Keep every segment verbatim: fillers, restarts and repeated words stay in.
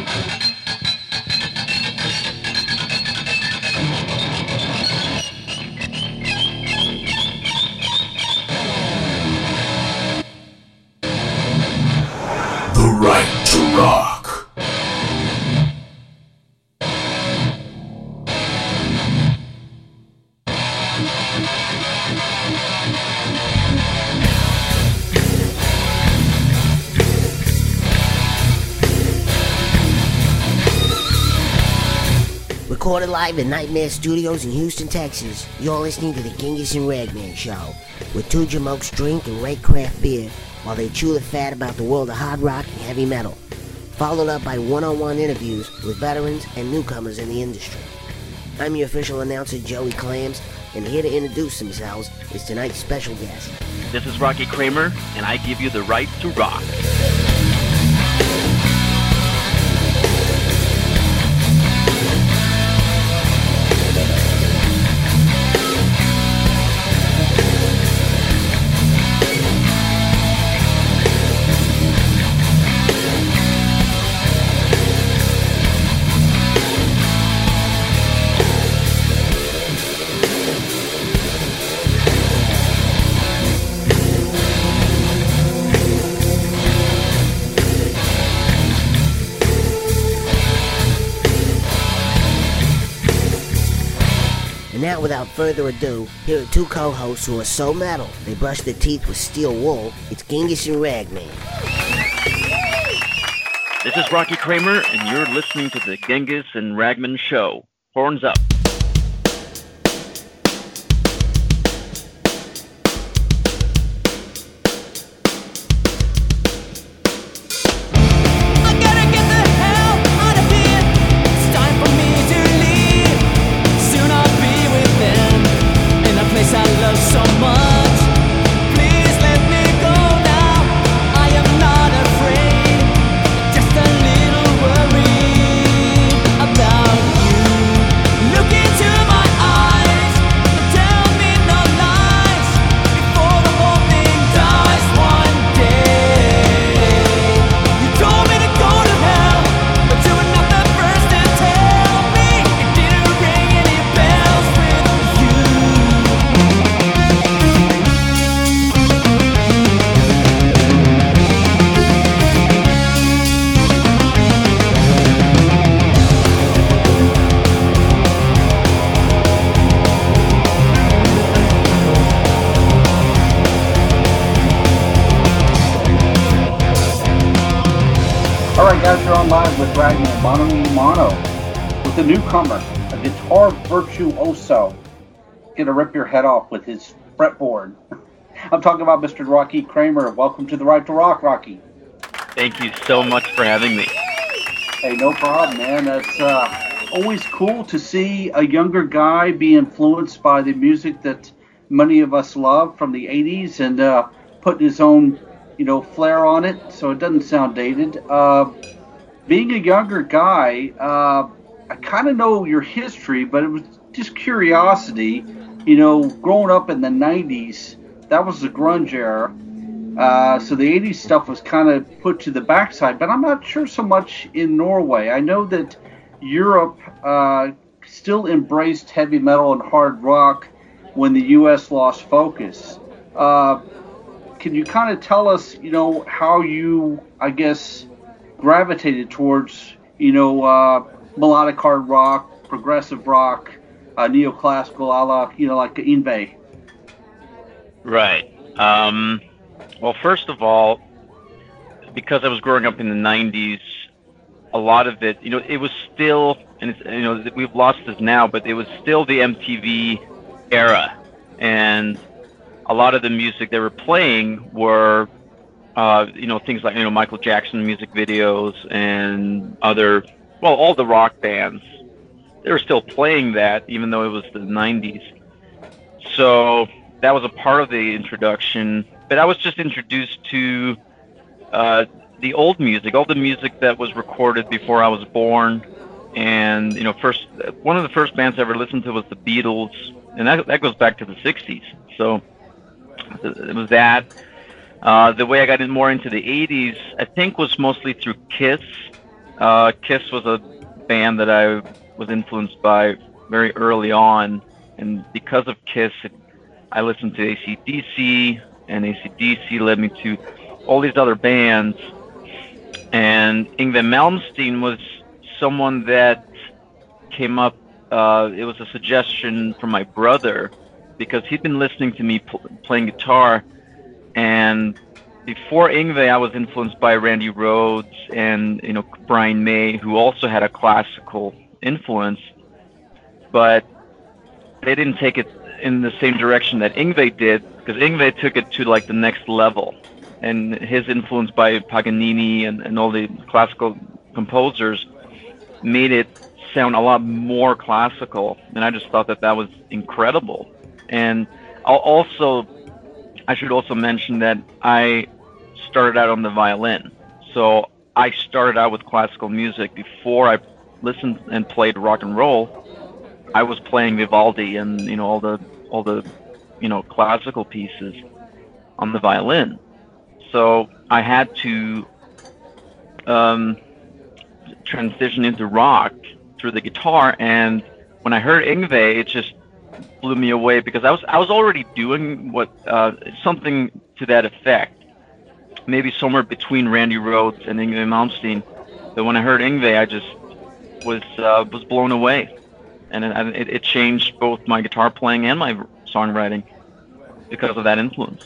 Right to Rock. Recorded live at Nightmare Studios in Houston, Texas, you're listening to the Genghis and Ragman Show, where two jamokes drink and rate craft beer while they chew the fat about the world of hard rock and heavy metal, followed up by one-on-one interviews with veterans and newcomers in the industry. I'm your official announcer, Joey Clams, and here to introduce themselves is tonight's special guest. This is Rocky Kramer, and I give you the right to rock. Now, without further ado, here are two co-hosts who are so metal they brush their teeth with steel wool. It's Genghis and Ragman. This is Rocky Kramer, and you're listening to the Genghis and Ragman Show. Horns up. Guys, you're on live with Ragman, Mono e Mono, with a newcomer, a guitar virtuoso, gonna rip your head off with his fretboard. I'm talking about Mister Rocky Kramer. Welcome to the Right to Rock, Rocky. Thank you so much for having me. Hey, no problem, man. It's uh, always cool to see a younger guy be influenced by the music that many of us love from the eighties and uh, putting his own, you know, flair on it, so it doesn't sound dated. Uh, being a younger guy, uh, I kind of know your history, but it was just curiosity. You know, growing up in the nineties, that was the grunge era. Uh, so the eighties stuff was kind of put to the backside, but I'm not sure so much in Norway. I know that Europe uh, still embraced heavy metal and hard rock when the U S lost focus. Uh, Can you kind of tell us, you know, how you, I guess, gravitated towards, you know, uh, melodic hard rock, progressive rock, uh, neoclassical, a la, you know, like Yngwie? Right. Um, well, first of all, because I was growing up in the nineties, a lot of it, you know, it was still, and it's, you know, we've lost this now, but it was still the M T V era, and a lot of the music they were playing were, uh, you know, things like, you know, Michael Jackson music videos and other, well, all the rock bands. They were still playing that, even though it was the nineties. So that was a part of the introduction. But I was just introduced to uh, the old music, all the music that was recorded before I was born. And, you know, first, one of the first bands I ever listened to was the Beatles, and that, that goes back to the sixties. So it was that. Uh, the way I got in more into the eighties, I think, was mostly through Kiss Uh, Kiss was a band that I was influenced by very early on, and because of Kiss, it, I listened to A C D C, and A C D C led me to all these other bands. And Yngwie Malmsteen was someone that came up. Uh, it was a suggestion from my brother because he'd been listening to me pl- playing guitar, and before Yngwie, I was influenced by Randy Rhoads and you know Brian May, who also had a classical influence, but they didn't take it in the same direction that Yngwie did, because Yngwie took it to like the next level, and his influence by Paganini and, and all the classical composers made it sound a lot more classical, and I just thought that that was incredible. And I'll also, I should also mention that I started out on the violin, so I started out with classical music before I listened and played rock and roll. I was playing Vivaldi and you know all the all the you know classical pieces on the violin. So I had to um, transition into rock through the guitar, and when I heard Yngwie, it just blew me away because I was I was already doing what uh, something to that effect, maybe somewhere between Randy Rhoads and Yngwie Malmsteen. But when I heard Yngwie, I just was uh, was blown away. And it, it changed both my guitar playing and my songwriting because of that influence.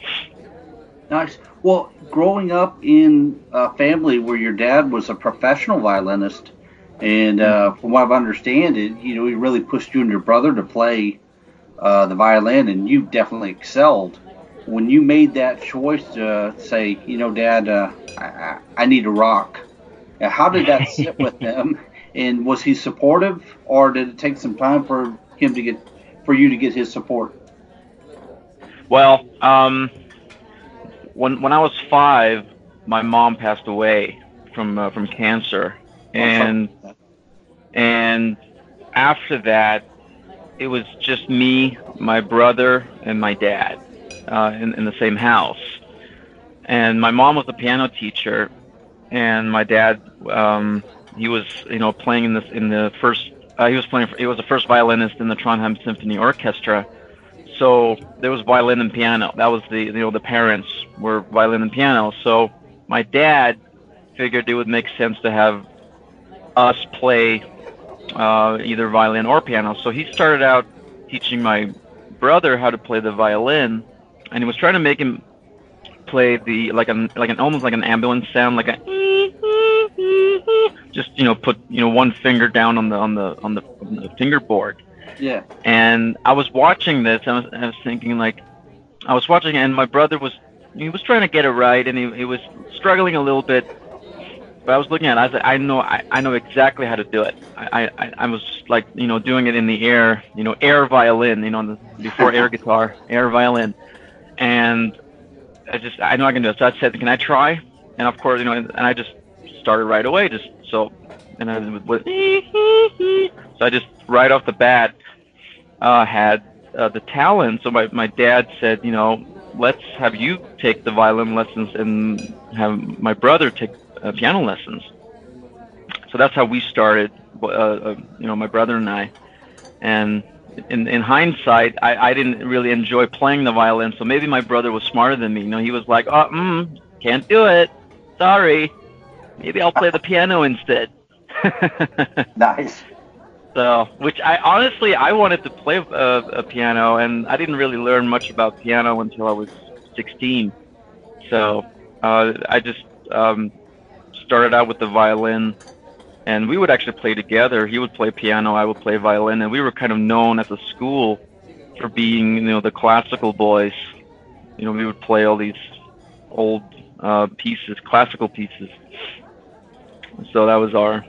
Nice. Well, growing up in a family where your dad was a professional violinist, and uh, from what I understand, it you know he really pushed you and your brother to play uh, the violin, and you definitely excelled. When you made that choice to say, you know, Dad, uh, I, I need to rock, how did that sit with him? And was he supportive, or did it take some time for him to get, for you to get his support? Well, um, when when I was five, my mom passed away from uh, from cancer, and and after that, it was just me, my brother, and my dad uh, in in the same house. And my mom was a piano teacher, and my dad. Um, He was, you know, playing in the in the first. Uh, he was playing. He was the first violinist in the Trondheim Symphony Orchestra. So there was violin and piano. That was the, you know, the parents were violin and piano. So my dad figured it would make sense to have us play uh, either violin or piano. So he started out teaching my brother how to play the violin, and he was trying to make him play the like an like an almost like an ambulance sound, like a. Just you know, put you know one finger down on the on the on the, on the fingerboard. Yeah. And I was watching this, and I was, I was thinking like, I was watching, and my brother was he was trying to get it right, and he he was struggling a little bit. But I was looking at it, I was like, I know I, I know exactly how to do it. I, I I was like you know doing it in the air, you know, air violin, you know, the, before air guitar, air violin, and I just I know I can do it. So I said, can I try? And of course, you know, and, and I just started right away, just so, and I was, so I just right off the bat uh, had uh, the talent. So my my dad said, you know, let's have you take the violin lessons and have my brother take uh, piano lessons. So that's how we started, uh, uh, you know, my brother and I. And in in hindsight, I, I didn't really enjoy playing the violin, so maybe my brother was smarter than me. You know, he was like, oh, mm, can't do it. Sorry. Maybe I'll play the piano instead. Nice. So, which I honestly, I wanted to play a, a piano, and I didn't really learn much about piano until I was sixteen. So, uh, I just um, started out with the violin, and we would actually play together. He would play piano, I would play violin, and we were kind of known at the school for being, you know, the classical boys. You know, we would play all these old uh, pieces, classical pieces. So that was our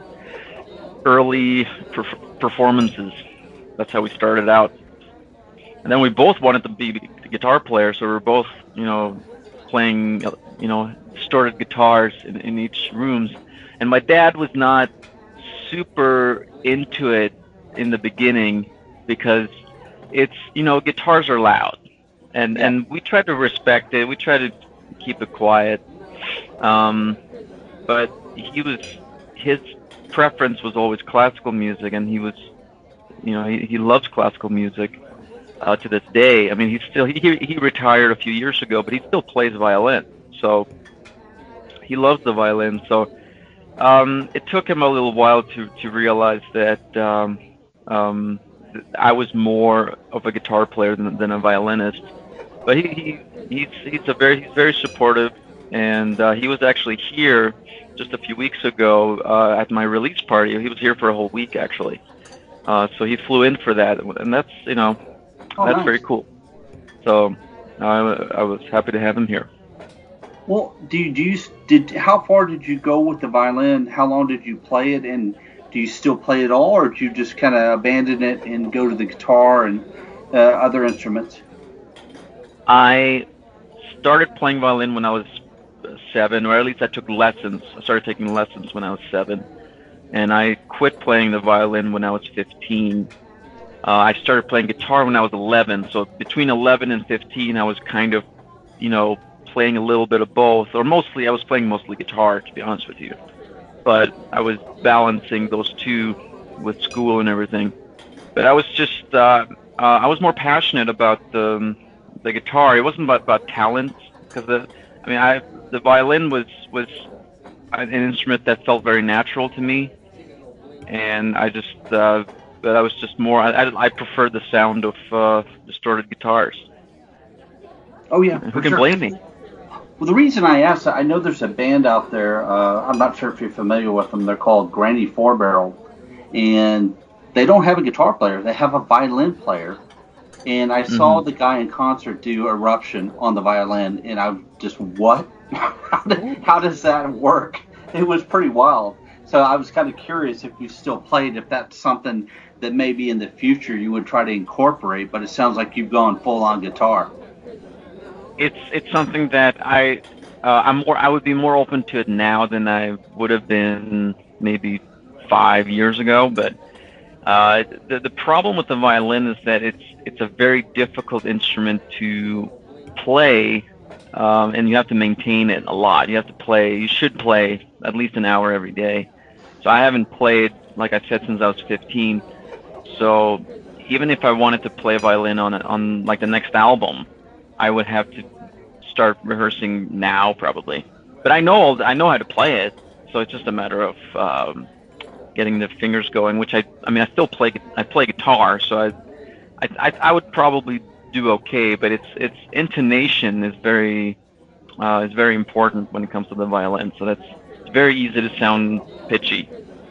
early per- performances. That's how we started out. And then we both wanted to be guitar players, so we were both, you know, playing, you know, distorted guitars in, in each rooms. And my dad was not super into it in the beginning because it's, you know, guitars are loud. And, Yeah. and we tried to respect it. We tried to keep it quiet. Um, but he was his preference was always classical music, and he was, you know, he, he loves classical music uh, to this day. I mean, he's still he he retired a few years ago, but he still plays violin. So he loves the violin. So um, it took him a little while to to realize that um, um, I was more of a guitar player than, than a violinist. But he, he he's he's a very he's very supportive, and uh, he was actually here just a few weeks ago uh, at my release party. He was here for a whole week actually. Uh, so he flew in for that, and that's you know Oh, that's nice. very cool. So I, I was happy to have him here. Well, do you, do you did how far did you go with the violin? How long did you play it, and do you still play it all, or did you just kind of abandon it and go to the guitar and uh, other instruments? I started playing violin when I was seven, or at least I took lessons. I started taking lessons when I was seven, and I quit playing the violin when I was fifteen. Uh, I started playing guitar when I was eleven, so between eleven and fifteen, I was kind of, you know, playing a little bit of both, or mostly, I was playing mostly guitar, to be honest with you. But I was balancing those two with school and everything. But I was just, uh, uh, I was more passionate about the the guitar. It wasn't about, about talent, because the, I mean, I the violin was was an instrument that felt very natural to me, and I just, uh, but I was just more. I, I, I preferred the sound of uh, distorted guitars. Oh yeah, Who for can sure. blame me? Well, the reason I asked, I know there's a band out there. Uh, I'm not sure if you're familiar with them. They're called Granny Four Barrel, and they don't have a guitar player. They have a violin player. And I saw Mm-hmm. the guy in concert do Eruption on the violin, and I just, what? how, do, how does that work? It was pretty wild. So I was kind of curious if you still played, if that's something that maybe in the future you would try to incorporate, but it sounds like you've gone full on guitar. It's it's something that I uh, I'm more I would be more open to it now than I would have been maybe five years ago. But uh, the the problem with the violin is that it's it's a very difficult instrument to play, um, and you have to maintain it a lot. You have to play. You should play at least an hour every day. So I haven't played, like I said, since I was fifteen. So even if I wanted to play violin on on like the next album, I would have to start rehearsing now probably. But I know I know how to play it, so it's just a matter of um, getting the fingers going. Which I I mean I still play I play guitar, so I I I would probably do okay. But it's it's intonation is very uh, is very important when it comes to the violin. So that's it's very easy to sound pitchy.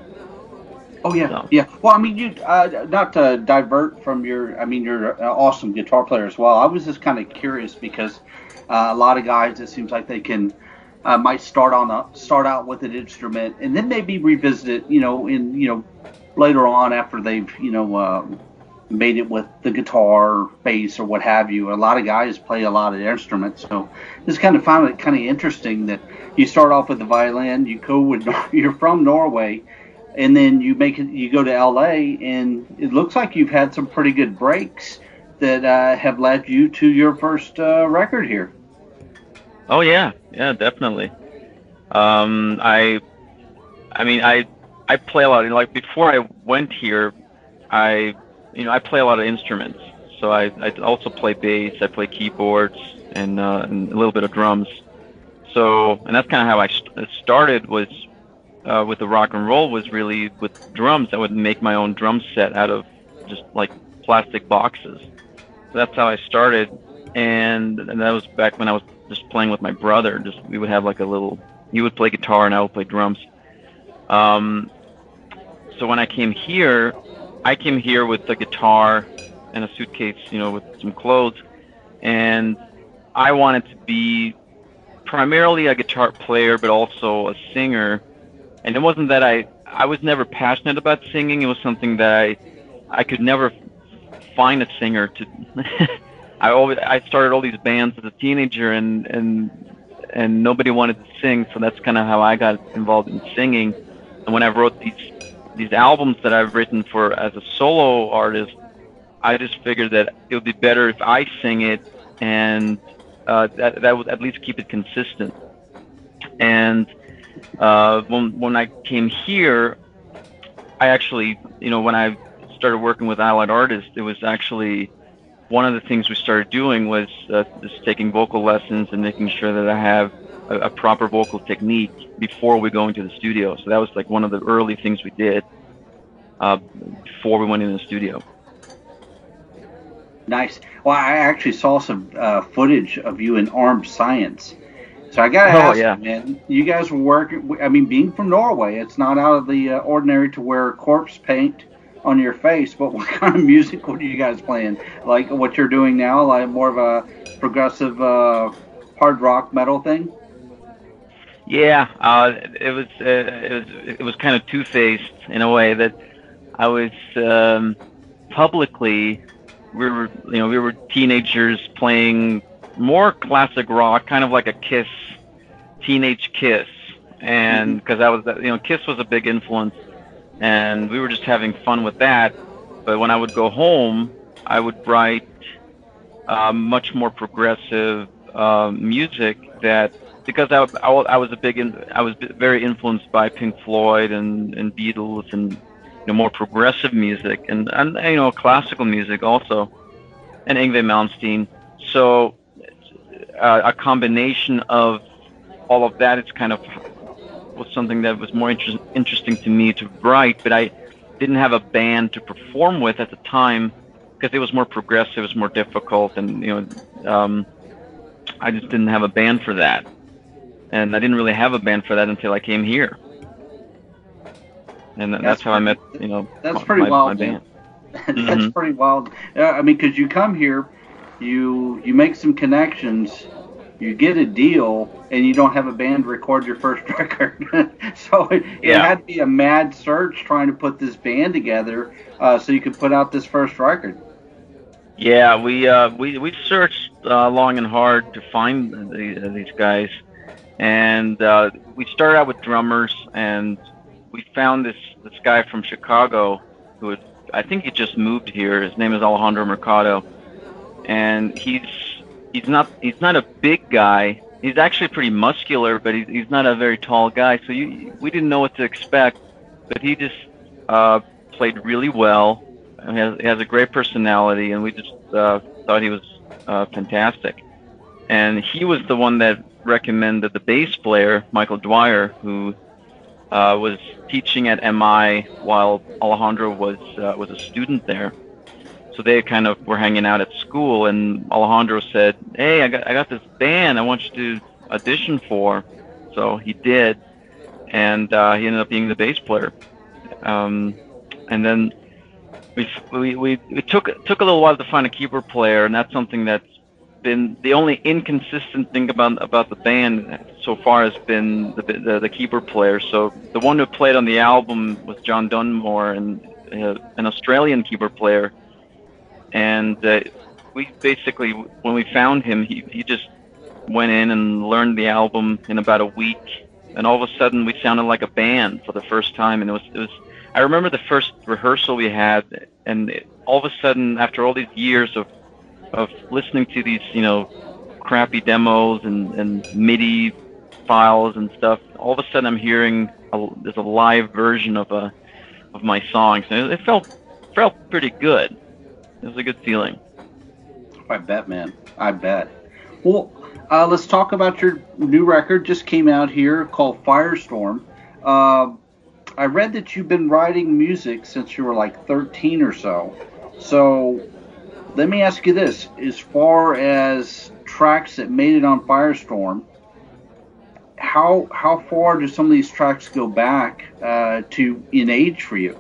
Oh yeah, So. yeah. Well, I mean, you uh, not to divert from your. I mean, you're an awesome guitar player as well. I was just kind of curious because uh, a lot of guys, it seems like they can uh, might start on a start out with an instrument and then maybe revisit it. You know, in you know later on after they've you know uh, made it with the guitar, bass, or what have you. A lot of guys play a lot of instruments, so just kind of found it kind of interesting that you start off with the violin. You go with you're from Norway. And then you make it. You go to L A, and it looks like you've had some pretty good breaks that uh, have led you to your first uh, record here. Oh yeah, yeah, definitely. Um, I, I mean, I, I play a lot. Like before I went here, I, you know, I play a lot of instruments. So I, I also play bass. I play keyboards and, uh, and a little bit of drums. So, and that's kind of how I st- started. Was Uh, with the rock and roll was really with drums. I would make my own drum set out of just like plastic boxes. So that's how I started, and, and that was back when I was just playing with my brother. Just we would have like a little. He would play guitar and I would play drums. Um, so when I came here, I came here with a guitar and a suitcase, you know, with some clothes, and I wanted to be primarily a guitar player, but also a singer. And it wasn't that I, I was never passionate about singing. It was something that I, I could never find a singer to. I always, I started all these bands as a teenager, and and and nobody wanted to sing. So that's kind of how I got involved in singing. And when I wrote these these albums that I've written for as a solo artist, I just figured that it would be better if I sing it, and uh, that that would at least keep it consistent. And uh, when when I came here, I actually, you know, when I started working with Allied Artists, it was actually one of the things we started doing was uh, just taking vocal lessons and making sure that I have a, a proper vocal technique before we go into the studio. So that was like one of the early things we did uh, before we went in the studio. Nice. Well, I actually saw some uh, footage of you in Armed Science. So I gotta Oh ask, yeah. you, man, you guys were working. I mean, being from Norway, it's not out of the uh, ordinary to wear corpse paint on your face. But what kind of music were you guys playing? Like what you're doing now, like more of a progressive uh, hard rock metal thing? Yeah, uh, it was uh, it was it was kind of two-faced in a way that I was um, publicly we were you know we were teenagers playing more classic rock, kind of like a Kiss, teenage Kiss, and because I was you know Kiss was a big influence, and we were just having fun with that. But when I would go home, I would write uh, much more progressive uh, music that because I, I, I was a big in, I was very influenced by Pink Floyd and, and Beatles and you know more progressive music and, and you know classical music also and Yngwie Malmsteen. So uh, a combination of all of that is kind of was something that was more inter- interesting to me to write, but I didn't have a band to perform with at the time because it was more progressive, it was more difficult, and you know um, I just didn't have a band for that. And I didn't really have a band for that until I came here, and that's, that's how pretty, I met, you know, that's my, pretty my, wild, my band. that's mm-hmm. pretty wild. Uh, I mean, because you come here, you you make some connections, you get a deal, and you don't have a band to record your first record. So it, yeah. it had to be a mad search trying to put this band together uh, so you could put out this first record. Yeah, we uh, we we searched uh, long and hard to find the, these guys. And uh, we started out with drummers, and we found this this guy from Chicago who had, I think he just moved here. His name is Alejandro Mercado, and he's he's not he's not a big guy. He's actually pretty muscular, but he's he's not a very tall guy. So you, we didn't know what to expect, but he just uh, played really well. He has, he has a great personality, and we just uh, thought he was uh, fantastic. And he was the one that recommended the bass player, Michael Dwyer, who uh, was teaching at M I while Alejandro was uh, was a student there. So they kind of were hanging out at school, and Alejandro said, "Hey, I got I got this band I want you to audition for." So he did, and uh, he ended up being the bass player. Um, and then we we we it took took a little while to find a keyboard player, and that's something that's been the only inconsistent thing about about the band so far has been the the, the keyboard player. So the one who played on the album was John Dunmore, and uh, an Australian keyboard player. And uh, we basically, when we found him, he he just went in and learned the album in about a week, and all of a sudden we sounded like a band for the first time. And it was it was I remember the first rehearsal we had, and it, all of a sudden, after all these years of of listening to these, you know, crappy demos and, and MIDI files and stuff, all of a sudden I'm hearing a, there's a live version of a of my songs, and it, it felt felt pretty good. It was a good feeling. I bet, man. I bet. Well, uh, let's talk about your new record. Just came out here called Firestorm. Uh, I read that you've been writing music since you were like thirteen or so. So let me ask you this. As far as tracks that made it on Firestorm, how how far do some of these tracks go back uh, to in age for you?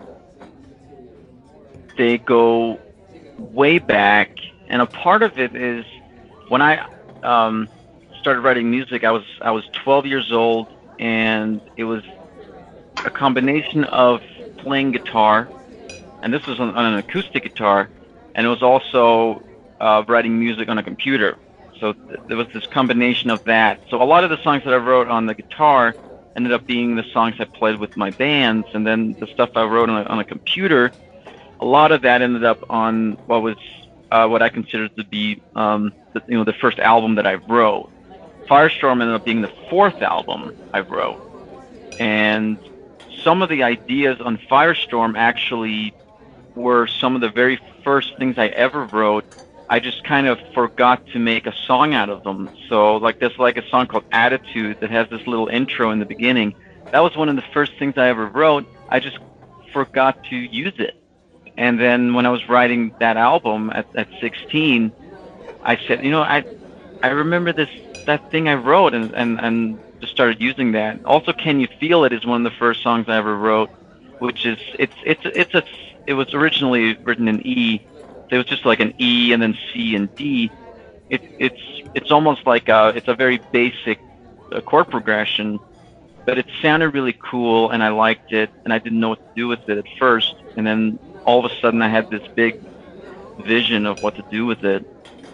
They go way back, and a part of it is when I um, started writing music, I was I was twelve years old, and it was a combination of playing guitar, and this was on, on an acoustic guitar, and it was also uh, writing music on a computer. So th- there was this combination of that. So a lot of the songs that I wrote on the guitar ended up being the songs I played with my bands, and then the stuff I wrote on a, on a computer, a lot of that ended up on what was uh, what I considered to be um, the, you know the first album that I wrote. Firestorm ended up being the fourth album I wrote. And some of the ideas on Firestorm actually were some of the very first things I ever wrote. I just kind of forgot to make a song out of them. So like there's like a song called Attitude that has this little intro in the beginning. That was one of the first things I ever wrote. I just forgot to use it. And then when I was writing that album at, at sixteen, I said, you know, I I remember this that thing I wrote, and, and, and just started using that. Also, Can You Feel It is one of the first songs I ever wrote, which is it's it's it's a it was originally written in E. It was just like an E and then C and D. It, it's it's almost like a, it's a very basic uh, chord progression, but it sounded really cool and I liked it, and I didn't know what to do with it at first. And then all of a sudden I had this big vision of what to do with it,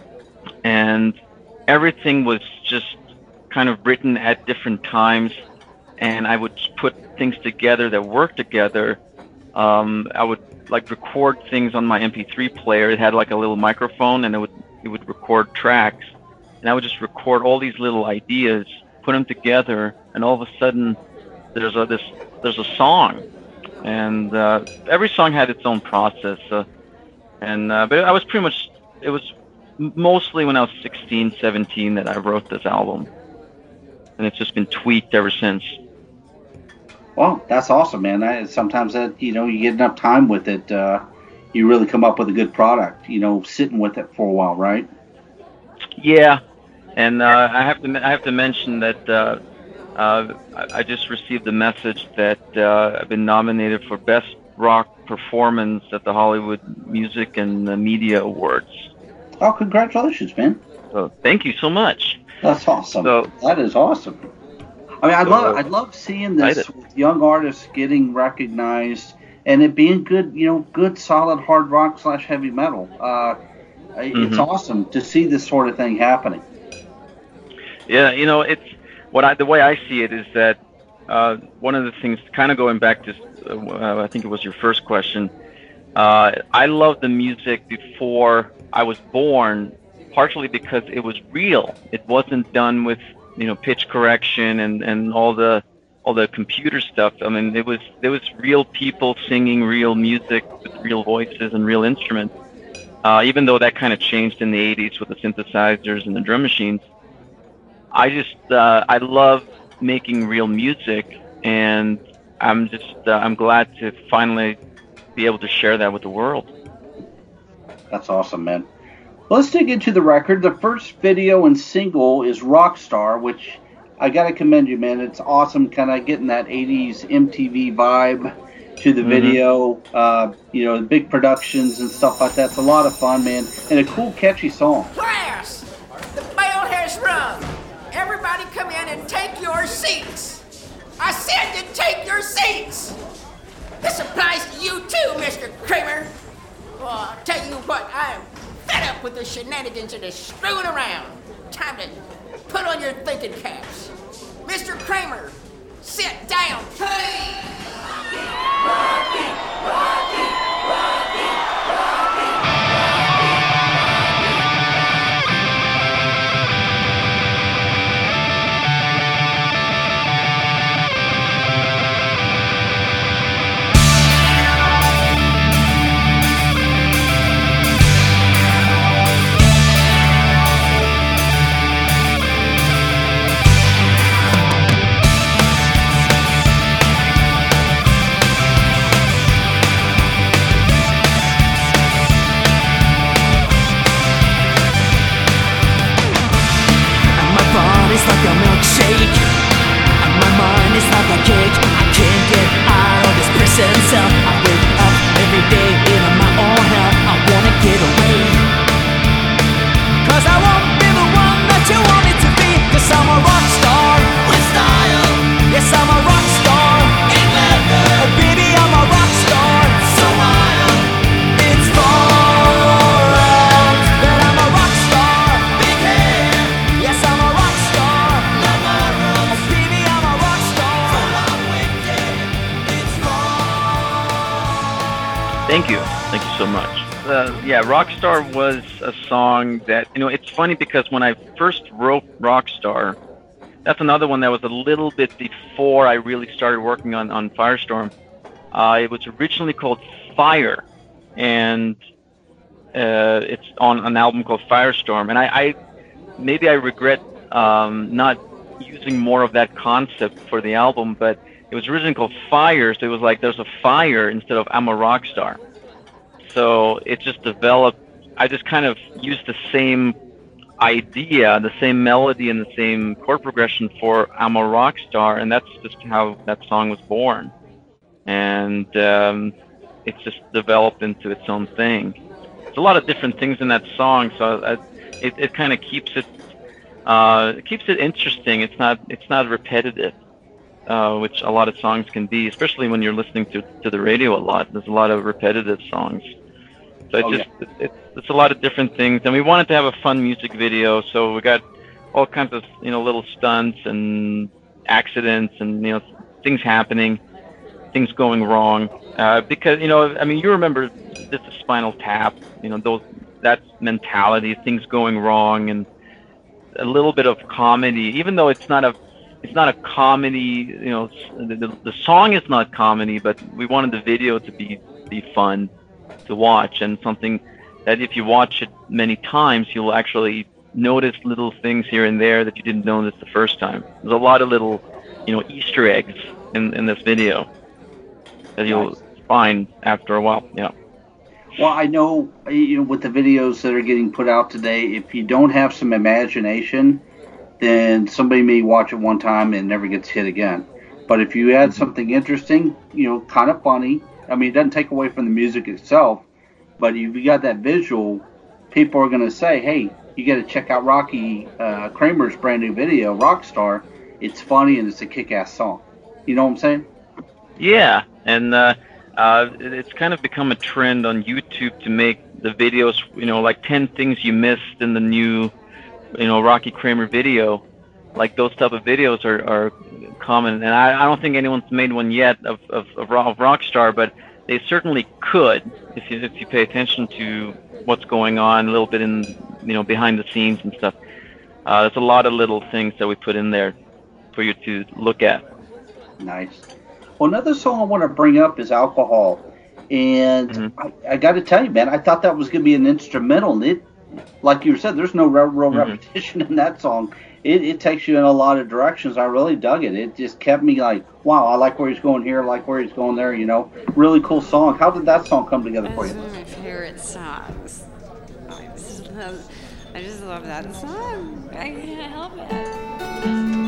and everything was just kind of written at different times, and I would put things together that worked together. Um, I would like record things on my M P three player. It had like a little microphone, and it would it would record tracks, and I would just record all these little ideas, put them together, and all of a sudden there's a this there's a song, and uh, every song had its own process. Uh, and uh, but I was pretty much it was mostly when I was sixteen, seventeen that I wrote this album, and it's just been tweaked ever since. Well, that's awesome, man. I, sometimes that you know you get enough time with it, uh, you really come up with a good product. You know, sitting with it for a while, right? Yeah, and uh, I have to I have to mention that uh, uh, I just received a message that uh, I've been nominated for Best Rock Performance at the Hollywood Music and Media Awards. Oh, congratulations, man! So thank you so much. That's awesome. So, that is awesome. I mean, I so, love I love seeing this excited. with young artists getting recognized and it being good, you know, good solid hard rock slash heavy metal. Uh, mm-hmm. It's awesome to see this sort of thing happening. Yeah, you know, it's what I the way I see it is that uh, one of the things, kind of going back to uh, I think it was your first question. Uh, I loved the music before I was born, partially because it was real. It wasn't done with you know pitch correction and, and all the all the computer stuff. I mean, it was there was real people singing real music with real voices and real instruments. Uh, even though that kind of changed in the eighties with the synthesizers and the drum machines, I just uh, I love making real music, and I'm just uh, I'm glad to finally be able to share that with the world. That's awesome, man. Let's dig into the record. The first video and single is Rockstar, which I got to commend you, man. It's awesome, kind of getting that eighties M T V vibe to the mm-hmm. video. Uh, you know, the big productions and stuff like that. It's a lot of fun, man, and a cool, catchy song. Class, the bell has rung. Everybody come in and take your seats. I said to take your seats. This applies to you too, Mister Kramer. Well, I'll tell you what, I'm fed up with the shenanigans and the screwing around. Time to put on your thinking caps. Mister Kramer, sit down, please. Rocky, Rocky, Rocky, like a milkshake, and my mind is like a cake. I can't get out of this prison cell. I wake up every day in my own hell. I wanna get away, cause I won't be the one that you wanted to be. Cause I'm a rock star with style. Yes, I'm a rock star in leather. Oh baby, I'm a rock star, so wild. It's far that I'm a rock star. Big hair, yes, I'm a rock star. Thank you. Thank you so much. Uh, yeah, Rockstar was a song that, you know, it's funny because when I first wrote Rockstar, that's another one that was a little bit before I really started working on, on Firestorm. Uh, it was originally called Fire, and uh, it's on an album called Firestorm. And I, I maybe I regret um, not using more of that concept for the album, but it was originally called Fire, so it was like there's a fire instead of I'm a rock star. So it just developed. I just kind of used the same idea, the same melody and the same chord progression for I'm a Rock Star, and that's just how that song was born. And um, it's just developed into its own thing. There's a lot of different things in that song, so I, it, it kind of keeps it uh, it keeps it interesting. It's not it's not repetitive, uh, which a lot of songs can be, especially when you're listening to to the radio a lot. There's a lot of repetitive songs. So it's oh, just yeah. it's, it's a lot of different things, and we wanted to have a fun music video, so we got all kinds of you know little stunts and accidents and you know things happening, things going wrong. Uh, because you know I mean you remember this is Spinal Tap, you know those that mentality, things going wrong, and a little bit of comedy, even though it's not a it's not a comedy. You know the, the, the song is not comedy, but we wanted the video to be be fun to watch, and something that if you watch it many times, you'll actually notice little things here and there that you didn't notice the first time. There's a lot of little, you know, Easter eggs in, in this video that you'll nice. find after a while. Yeah. Well, I know, you know, with the videos that are getting put out today, if you don't have some imagination, then somebody may watch it one time and never gets hit again. But if you add something interesting, you know, kind of funny, I mean, it doesn't take away from the music itself, but if you got that visual, people are going to say, hey, you got to check out Rocky uh, Kramer's brand new video, Rockstar. It's funny and it's a kick-ass song. You know what I'm saying? Yeah, and uh, uh, it's kind of become a trend on YouTube to make the videos, you know, like ten things you missed in the new, you know, Rocky Kramer video. Like those type of videos are, are common, and I, I don't think anyone's made one yet of, of, of Rockstar, but they certainly could if you if you pay attention to what's going on a little bit in you know behind the scenes and stuff. Uh, there's a lot of little things that we put in there for you to look at. Nice. Well, another song I want to bring up is Alcohol, and mm-hmm. I, I got to tell you, man, I thought that was going to be an instrumental, and it, like you said, there's no real, real mm-hmm. repetition in that song. It, it takes you in a lot of directions. I really dug it. It just kept me like, wow, I like where he's going here, I like where he's going there, you know. Really cool song. How did that song come together for you? That's one of my favorite songs. I just love, I just love that song. I can't help it.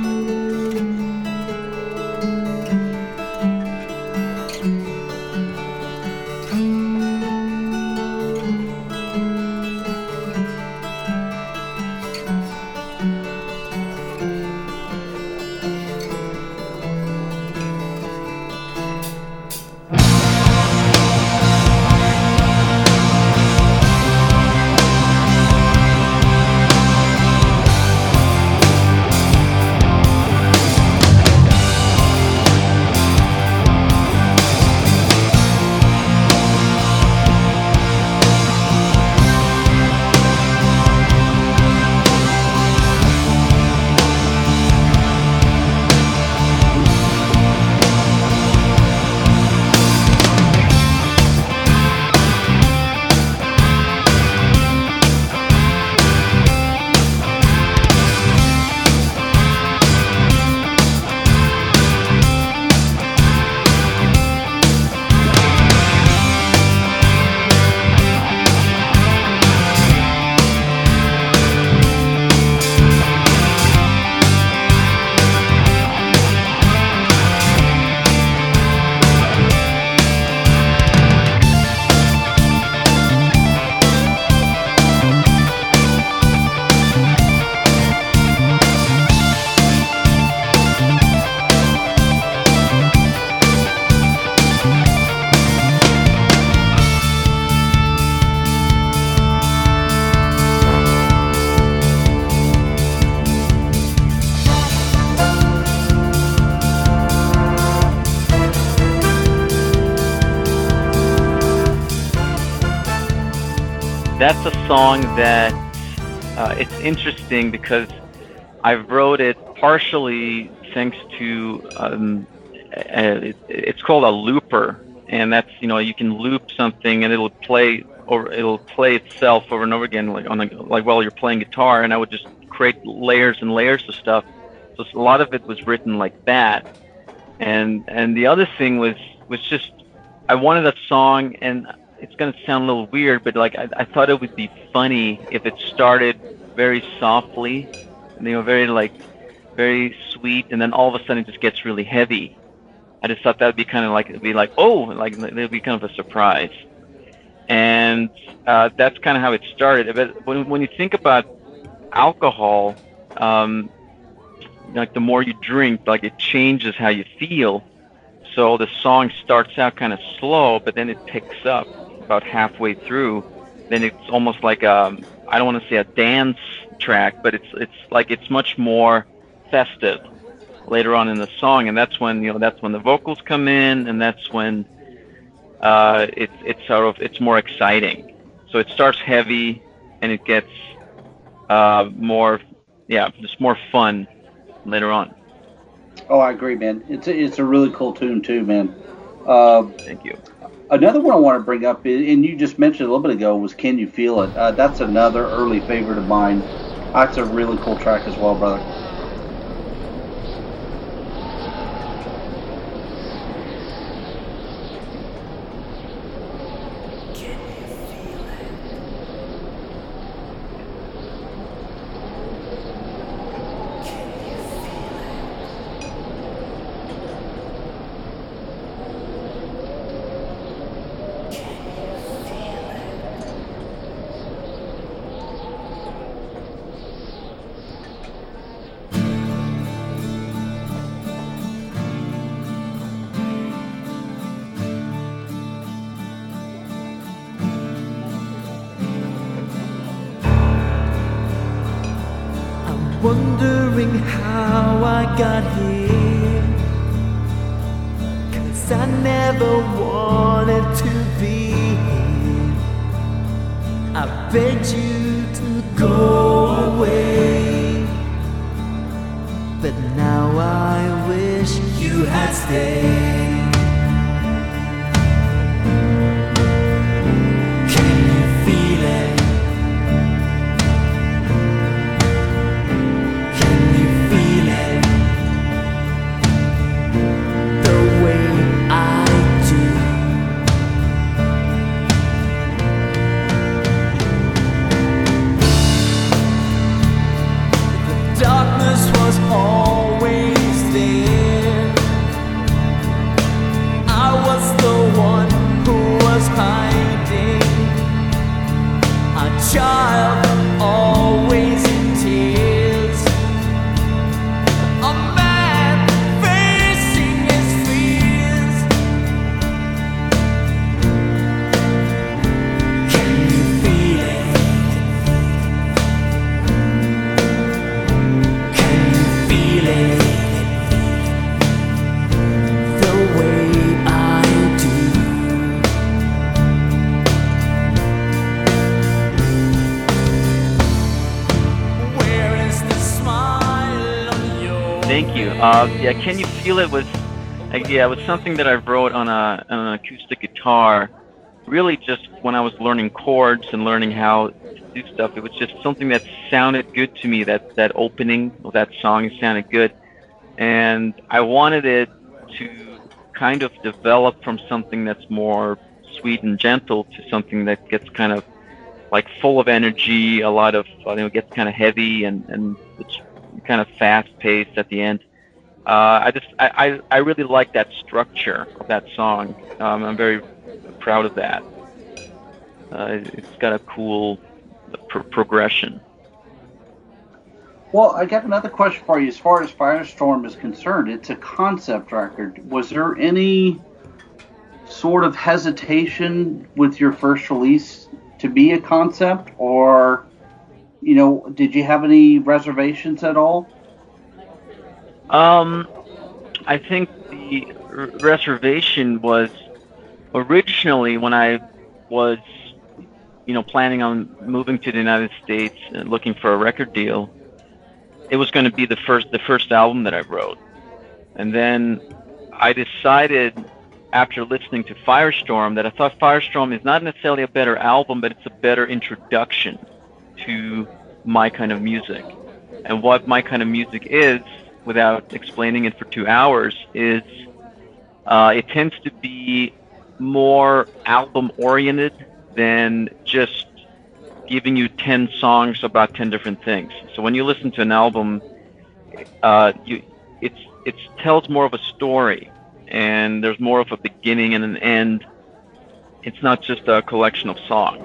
That's a song that uh, it's interesting because I wrote it partially thanks to um, a, it, it's called a looper, and that's you know you can loop something and it'll play or it'll play itself over and over again like on a, like while you're playing guitar, and I would just create layers and layers of stuff. So a lot of it was written like that, and and the other thing was was just I wanted a song, and it's gonna sound a little weird, but like I, I thought it would be funny if it started very softly, you know, very like very sweet, and then all of a sudden it just gets really heavy. I just thought that would be kind of like it'd be like oh, like it would be kind of a surprise, and uh, that's kind of how it started. But when when you think about alcohol, um, like the more you drink, like it changes how you feel. So the song starts out kind of slow, but then it picks up about halfway through. Then it's almost like a, I don't want to say a dance track, but it's it's like it's much more festive later on in the song, and that's when you know that's when the vocals come in, and that's when uh, it's it's sort of it's more exciting. So it starts heavy, and it gets uh, more, yeah, just more fun later on. Oh, I agree, man. It's a, it's a really cool tune too, man. Uh, Thank you. Another one I want to bring up, is, and you just mentioned a little bit ago, was "Can You Feel It?" Uh, that's another early favorite of mine. That's a really cool track as well, brother. Wondering how I got here, 'cause I never wanted to be here. I begged you to go away, but now I wish you had stayed. Can you feel it? Always there. I was the one who was hiding, a child always in tears, a man facing his fears. Can you feel it? Feel it the way I do. Where is the smile on your Thank you. Uh, yeah, Can You Feel It was, uh, yeah, it was something that I wrote on, a, on an acoustic guitar, really just when I was learning chords and learning how to do stuff. It was just something that sounded good to me, that, that opening of that song sounded good. And I wanted it to kind of develop from something that's more sweet and gentle to something that gets kind of like full of energy, a lot of, you know, gets kind of heavy and, and it's kind of fast-paced at the end. Uh, I just, I, I, I really like that structure of that song. Um, I'm very proud of that. Uh, it's got a cool pro- progression. Well, I got another question for you. As far as Firestorm is concerned, it's a concept record. Was there any sort of hesitation with your first release to be a concept, or, you know, did you have any reservations at all? Um, I think the r- reservation was originally when I was, you know, planning on moving to the United States and looking for a record deal. it was going to be the first the first album that I wrote. And then I decided after listening to Firestorm that I thought Firestorm is not necessarily a better album, but it's a better introduction to my kind of music. And what my kind of music is, without explaining it for two hours, is uh, it tends to be more album-oriented than just giving you ten songs about ten different things. So when you listen to an album, uh, you it's it tells more of a story, and there's more of a beginning and an end. It's not just a collection of songs.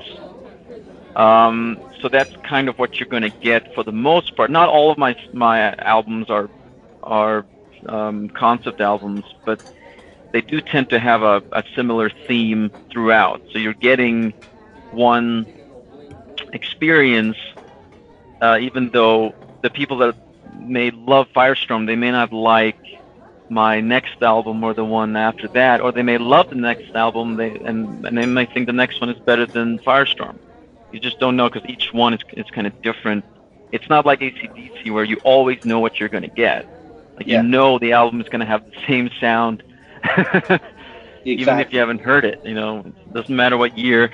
Um, so that's kind of what you're going to get for the most part. Not all of my my albums are are um, concept albums, but they do tend to have a, a similar theme throughout. So you're getting one experience, uh, even though the people that may love Firestorm, they may not like my next album or the one after that, or they may love the next album they, and, and they may think the next one is better than Firestorm. You just don't know because each one is, is kind of different. It's not like A C D C where you always know what you're going to get. Like yeah. You know the album is going to have the same sound, exactly. Even if you haven't heard it. You know, it doesn't matter what year.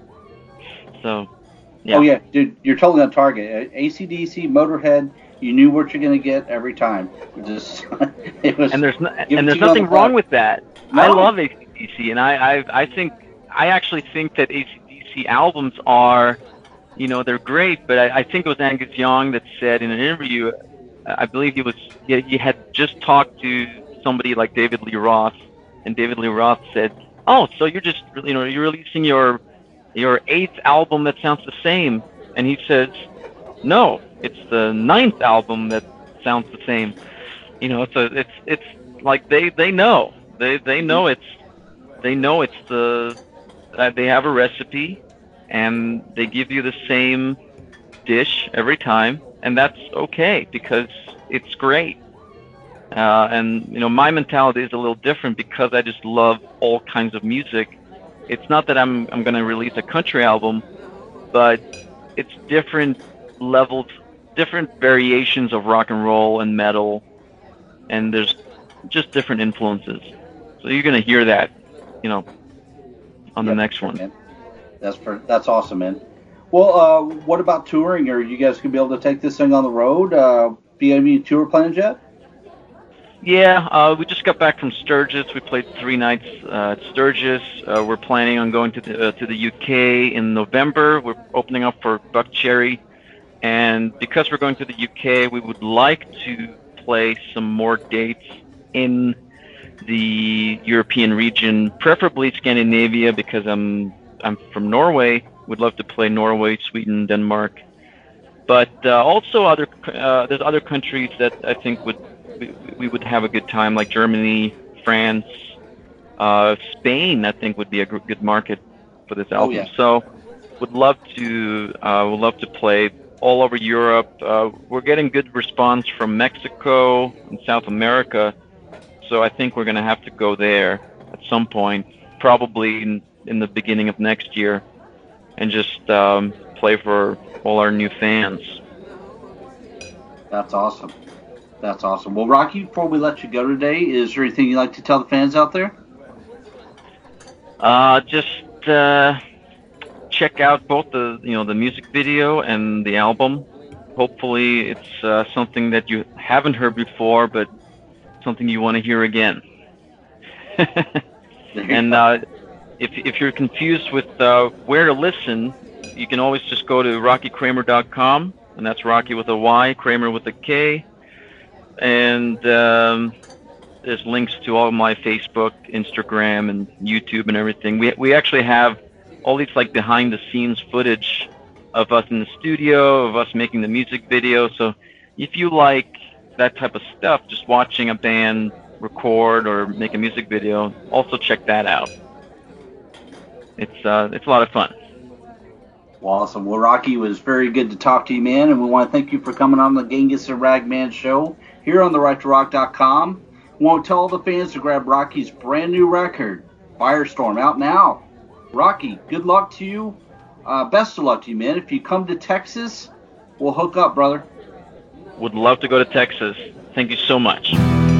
So, yeah. Oh yeah, dude, you're totally on target. A C D C, Motorhead, you knew what you're going to get every time. It just it was. And there's no, and there's nothing the wrong with that. No. I love A C D C, and I I I think I actually think that A C D C albums are, you know, they're great. But I, I think it was Angus Young that said in an interview, I believe he was he, he had just talked to somebody like David Lee Roth, and David Lee Roth said, "Oh, so you're just you know you're releasing your your eighth album that sounds the same," and he says, "No, it's the ninth album that sounds the same." You know, so it's it's like they they know they they know it's they know it's the uh, they have a recipe, and they give you the same dish every time, and that's okay because it's great. Uh, and you know, my mentality is a little different because I just love all kinds of music. It's not that I'm I'm going to release a country album, but it's different levels, different variations of rock and roll and metal, and there's just different influences. So you're going to hear that, you know, on yeah, the next one. Man. That's per- that's awesome, man. Well, uh, what about touring? Are you guys going to be able to take this thing on the road? Uh, do you have any tour plans yet? Yeah, uh, we just got back from Sturgis. We played three nights uh, at Sturgis. Uh, we're planning on going to the, uh, to the U K in November. We're opening up for Buckcherry. And because we're going to the U K, we would like to play some more dates in the European region, preferably Scandinavia, because I'm I'm from Norway. Would love to play Norway, Sweden, Denmark. But uh, also other uh, there's other countries that I think would we, we would have a good time, like Germany, France, uh, Spain. I think would be a good market for this album. Oh, yeah. So would love to uh, would love to play all over Europe. Uh, we're getting good response from Mexico and South America, so I think we're going to have to go there at some point, probably in, in the beginning of next year, and just um, play for all our new fans. That's awesome. That's awesome. Well, Rocky, before we let you go today, is there anything you'd like to tell the fans out there? Uh, just... Uh, check out both the you know the music video and the album. Hopefully it's uh, something that you haven't heard before, but something you want to hear again. And uh, if if you're confused with uh, where to listen, you can always just go to rocky kramer dot com, and that's Rocky with a Y, Kramer with a K. And um, there's links to all my Facebook, Instagram, and YouTube and everything. We we actually have all these like behind the scenes footage of us in the studio, of us making the music video. So if you like that type of stuff, just watching a band record or make a music video, also check that out. It's uh, it's a lot of fun. Well, awesome. Well, Rocky, it was very good to talk to you, man, and we want to thank you for coming on the Genghis and Ragman show here on the right to rock dot com. We want to tell all the fans to grab Rocky's brand new record, Firestorm, out now. Rocky, good luck to you. Uh, best of luck to you, man. If you come to Texas, we'll hook up, brother. Would love to go to Texas. Thank you so much.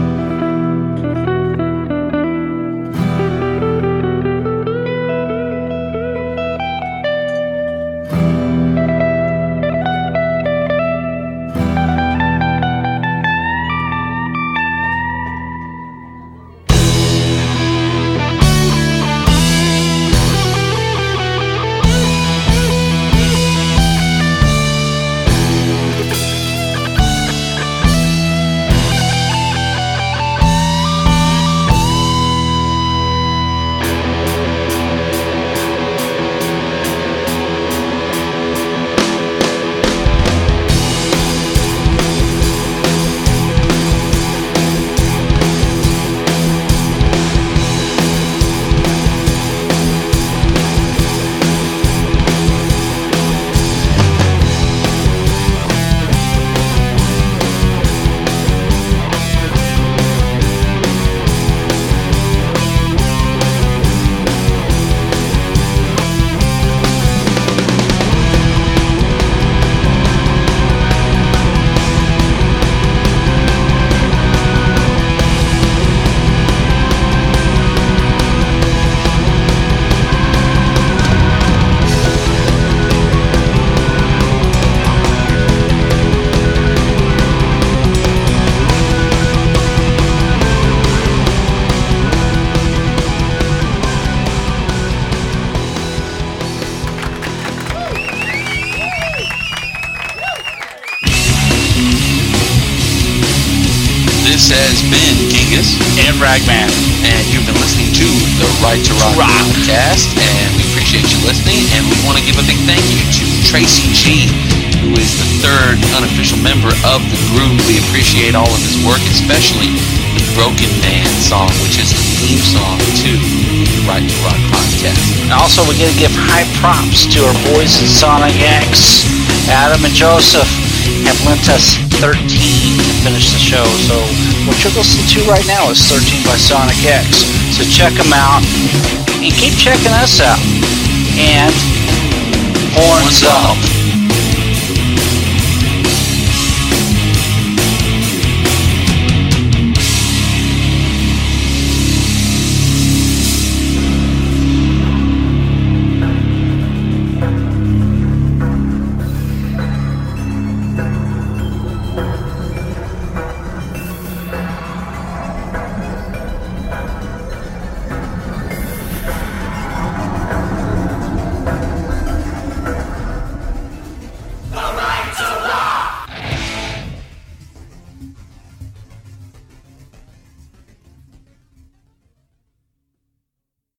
This has been Genghis and Ragman, and you've been listening to the Right to Rock, Rock. podcast, and we appreciate you listening, and we want to give a big thank you to Tracy G, who is the third unofficial member of the group. We appreciate all of his work, especially the Broken Man song, which is the theme song to the Right to Rock podcast. And also we got to give high props to our boys at Sonic X. Adam and Joseph have lent us thirteen to finish the show, so what you're listening to right now is thirteen by Sonic X. So check them out, and keep checking us out. And horns up.